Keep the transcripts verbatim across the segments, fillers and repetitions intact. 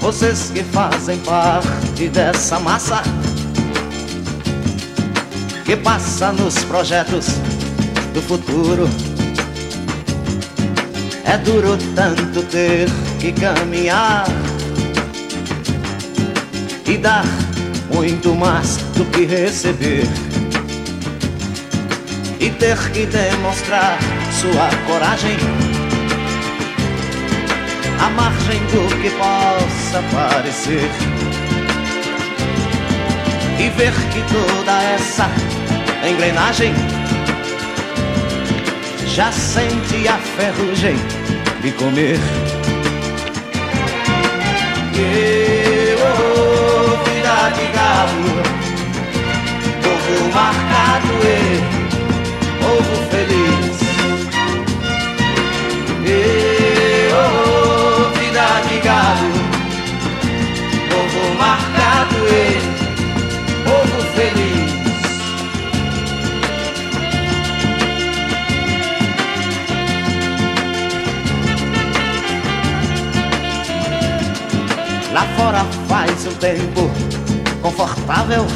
Vocês que fazem parte dessa massa que passa nos projetos do futuro. É duro tanto ter que caminhar e dar muito mais do que receber, e ter que demonstrar sua coragem à margem do que possa parecer, e ver que toda essa engrenagem já sente a ferrugem de comer. E, oh, vida de galo, povo marcado e povo feliz. E, oh, vida de galo, povo marcado e povo feliz. Lá fora faz um tempo confortável,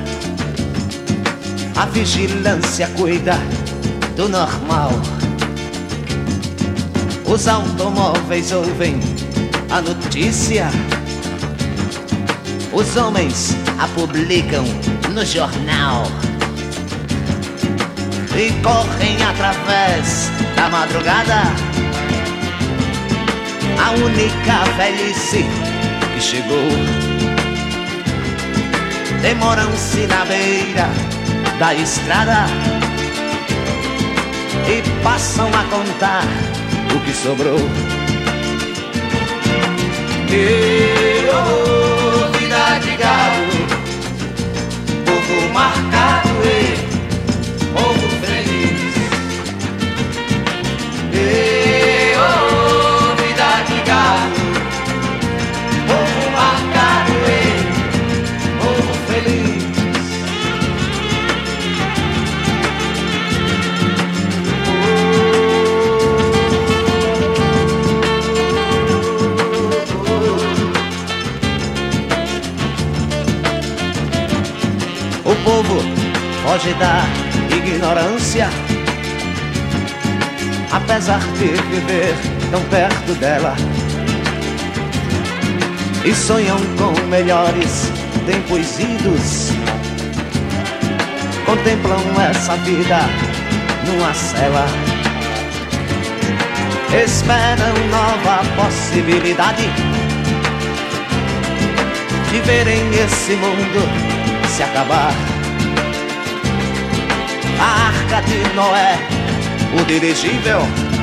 a vigilância cuida do normal. Os automóveis ouvem a notícia, os homens a publicam no jornal e correm através da madrugada. A única velhice que chegou, demoram-se na beira da estrada e passam a contar o que sobrou. E, oh, vida de galo, povo marcado e povo feliz. E, oh, vida de galo, povo marcado e povo feliz. O povo foge da ignorância, apesar de viver tão perto dela, e sonham com melhores tempos idos. Contemplam essa vida numa cela, esperam nova possibilidade de verem esse mundo se acabar. A arca de Noé, o dirigível,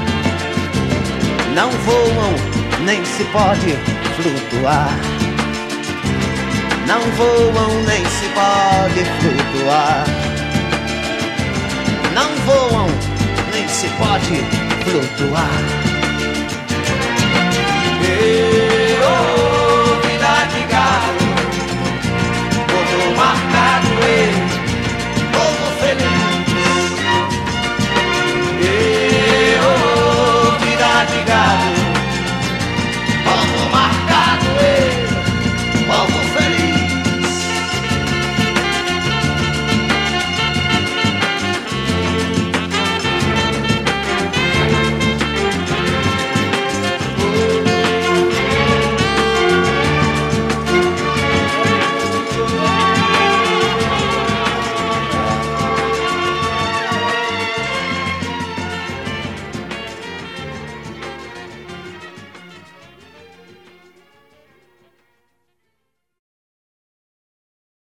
não voam nem se pode flutuar. Não voam nem se pode flutuar. Não voam nem se pode flutuar.